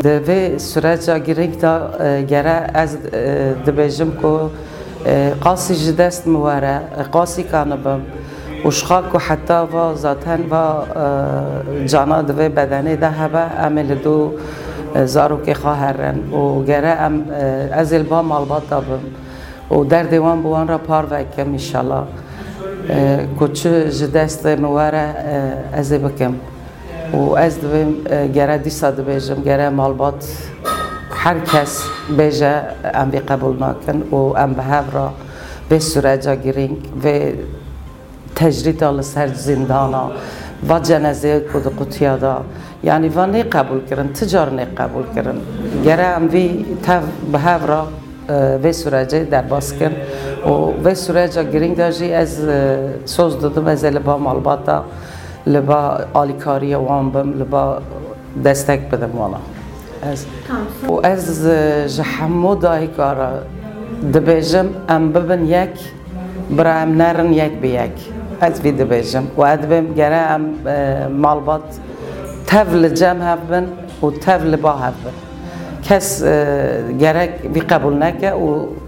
دوی سرچه گریک دا گره از دبیجم که قاسی جدست مواره قاسی کانبم وشخاك وحتى و ذاتن و جانا دوی بدنه ده هبه عمل دو زارو که خواهرن و گره از البا مالبات دابم و در دیوان بوان را پار وکم انشالله کچه جدست مواره از بکم و از دویم گره دیسا دبیجم گره مالبات هر کس بیجه ام بی قبول ناکن و ام به هفرا به سرجا گرینگ و تجرید آل سر زندانا و جنازه کد قطیا دا یعنی و نی قبول کرن تجار نی قبول کرن گره ام وی تا به هفرا و سرجه در باز کن و سرجا گرینگ داشتی از سوز دادم از لبا مالباتا لبا آلیکاری وان بم لبا دستک بدم وانا و از جحمو دایی کارا دبیجم ام ببن یک برای ام نرن یک به یک از وی دبیجم و ادبیم گره ام مالبات تفل جم هفبن و تفل با هفبن کس گره بی قبول نکه و